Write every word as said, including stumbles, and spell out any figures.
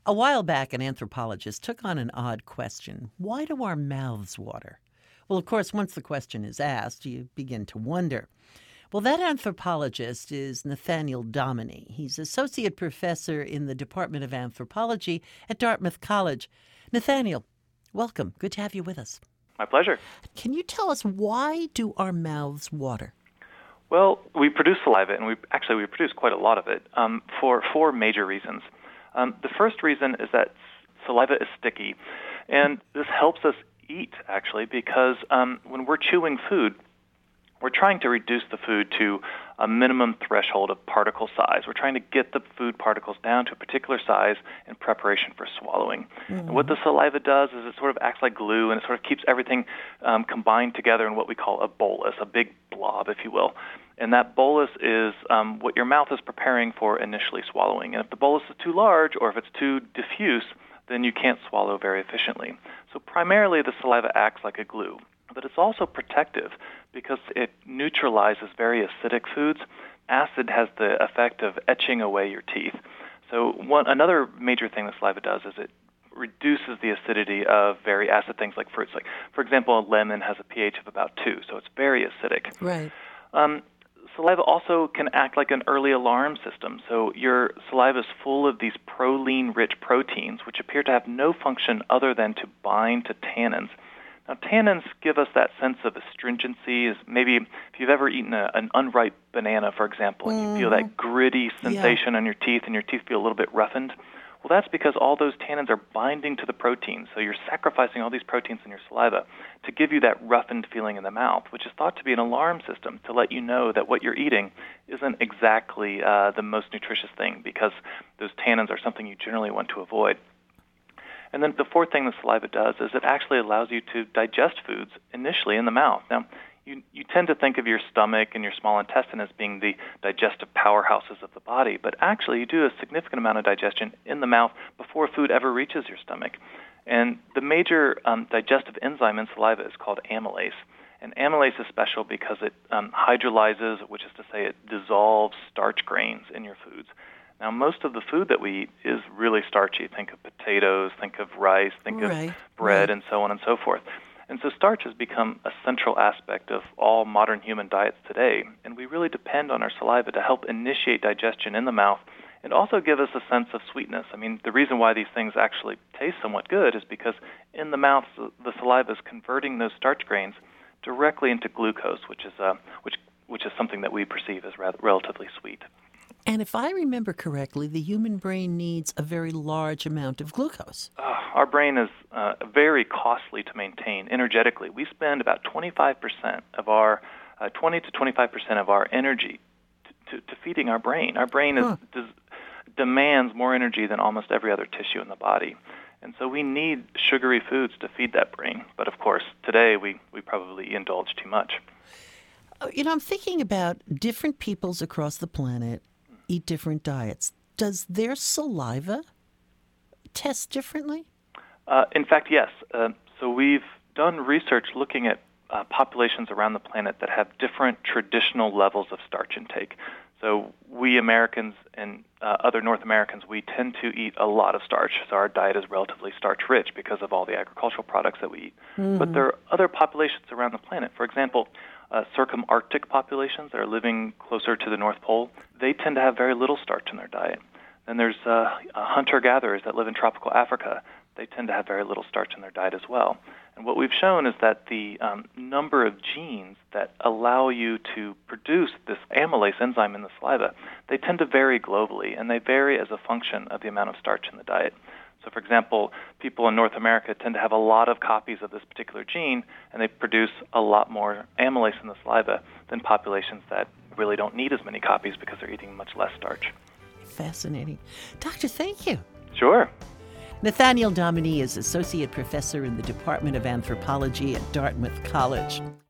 A while back, an anthropologist took on an odd question. Why do our mouths water? Well, of course, once the question is asked, you begin to wonder. Well, that anthropologist is Nathaniel Dominy. He's associate professor in the Department of Anthropology at Dartmouth College. Nathaniel, welcome. Good to have you with us. My pleasure. Can you tell us, why do our mouths water? Well, we produce saliva, and we actually we produce quite a lot of it um, for four major reasons. Um, the first reason is that saliva is sticky, and this helps us eat, actually, because um, when we're chewing food, we're trying to reduce the food to a minimum threshold of particle size. We're trying to get the food particles down to a particular size in preparation for swallowing. Mm-hmm. And what the saliva does is it sort of acts like glue, and it sort of keeps everything um, combined together in what we call a bolus, a big blob, if you will. And that bolus is um, what your mouth is preparing for initially swallowing. And if the bolus is too large or if it's too diffuse, then you can't swallow very efficiently. So primarily the saliva acts like a glue. But it's also protective because it neutralizes very acidic foods. Acid has the effect of etching away your teeth. So one another major thing that saliva does is it reduces the acidity of very acid things like fruits. Like, for example, a lemon has a pH of about two, so it's very acidic. Right. Um, Saliva also can act like an early alarm system. So your saliva is full of these proline-rich proteins, which appear to have no function other than to bind to tannins. Now, tannins give us that sense of astringency. Is maybe if you've ever eaten a, an unripe banana, for example, and you feel that gritty sensation yeah. on your teeth, and your teeth feel a little bit roughened. Well, that's because all those tannins are binding to the proteins. So you're sacrificing all these proteins in your saliva to give you that roughened feeling in the mouth, which is thought to be an alarm system to let you know that what you're eating isn't exactly uh, the most nutritious thing, because those tannins are something you generally want to avoid. And then the fourth thing the saliva does is it actually allows you to digest foods initially in the mouth. Now, you, you tend to think of your stomach and your small intestine as being the digestive powerhouses of the body, but actually you do a significant amount of digestion in the mouth before food ever reaches your stomach. And the major um, digestive enzyme in saliva is called amylase. And amylase is special because it um, hydrolyzes, which is to say it dissolves starch grains in your foods. Now, most of the food that we eat is really starchy. Think of potatoes, think of rice, think right, of bread, right. and so on and so forth. And so starch has become a central aspect of all modern human diets today, and we really depend on our saliva to help initiate digestion in the mouth and also give us a sense of sweetness. I mean, the reason why these things actually taste somewhat good is because in the mouth, the saliva is converting those starch grains directly into glucose, which is uh, which which is something that we perceive as rather relatively sweet. And if I remember correctly, the human brain needs a very large amount of glucose. Uh, our brain is uh, very costly to maintain energetically. We spend about twenty-five percent of our, uh, twenty to twenty-five percent of our energy to, to, to feeding our brain. Our brain is, huh. does, demands more energy than almost every other tissue in the body. And so we need sugary foods to feed that brain. But of course, today we, we probably indulge too much. You know, I'm thinking about different peoples across the planet eat different diets. Does their saliva test differently? Uh, in fact, yes. Uh, so we've done research looking at uh, populations around the planet that have different traditional levels of starch intake. So we Americans and uh, other North Americans, we tend to eat a lot of starch. So our diet is relatively starch-rich because of all the agricultural products that we eat. Mm-hmm. But there are other populations around the planet. For example, Uh, circumarctic populations that are living closer to the North Pole, they tend to have very little starch in their diet. Then there's uh, uh, hunter-gatherers that live in tropical Africa. They tend to have very little starch in their diet as well. And what we've shown is that the um, number of genes that allow you to produce this amylase enzyme in the saliva, they tend to vary globally, and they vary as a function of the amount of starch in the diet. So, for example, people in North America tend to have a lot of copies of this particular gene, and they produce a lot more amylase in the saliva than populations that really don't need as many copies because they're eating much less starch. Fascinating. Doctor, thank you. Sure. Nathaniel Dominy is Associate Professor in the Department of Anthropology at Dartmouth College.